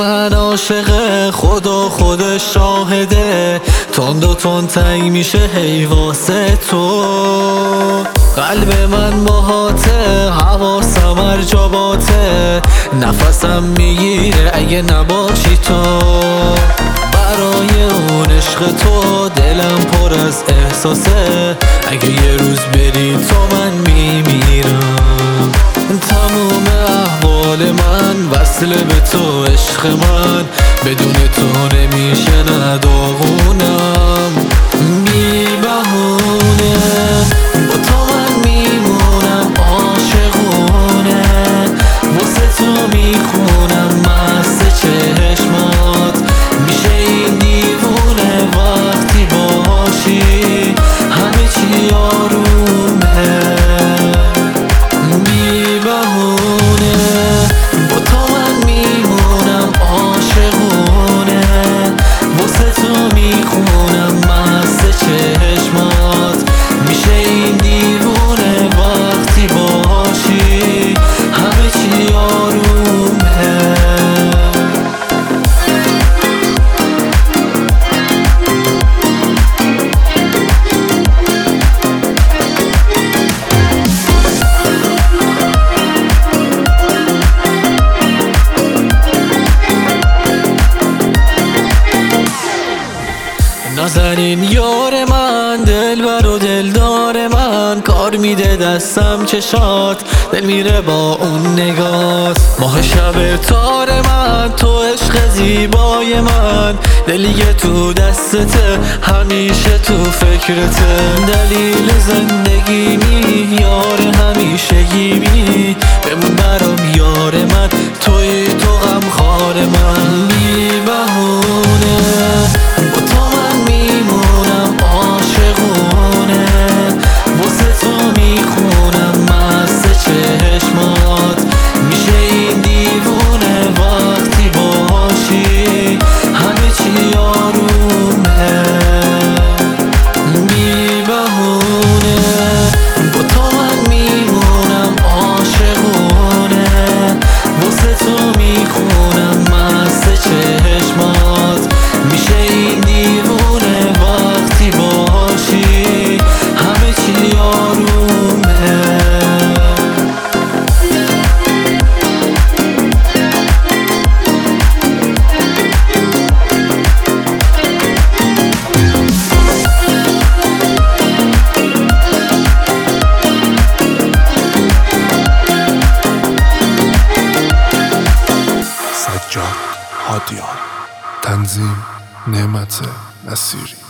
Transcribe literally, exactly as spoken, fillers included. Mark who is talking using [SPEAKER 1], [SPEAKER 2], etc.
[SPEAKER 1] من عاشق خدا، خودش شاهده، تند و تند تنگ میشه هی واسه تو. قلب من باهاته، حواسم هر جا باته، نفسم میگیره اگه نباشی تو. برای اون عشق تو دلم پر از احساسه، اگه یه روز بری تو من میمیرم. تموم احوال من وصل به تو عشق من، بدون تو نمیشه نداغونم. بی بهونه با تو من میمونم، عاشقونه واسه تو میخونم مست چشمات، میشه این دیوونه وقتی باشی همه چی آرومه. بی بهونه با تو من میمونم، عاشقونه واسه تو میخونم مست چشمات، میشه این دیوونه وقتی باشی همه چی آرومه. نازنین یار من، دلبر و دلدار من، کار میده دستم چشات، دل میره با اون نگات. ماه شب تار من، تو عشق زیبای من، دلیه تو دستته همیشه تو فکرته. دلیل زندگیمی یار همیشگیمی، بمون برام یار من، توی تو غم خار من. بی بهونه با تو من میمونم، عاشقونه واسه تو میخونم مست چشمات، میشه این دیوونه وقتی باشی همه چی آرومه. بی بهونه با تو من میمونم، عاشقونه واسه تو میخونم مست چشمات، میشه این دیوونه وقتی باشی همه چی آرومه.
[SPEAKER 2] سجاد هادیان، تنظیم نعمت نصیری.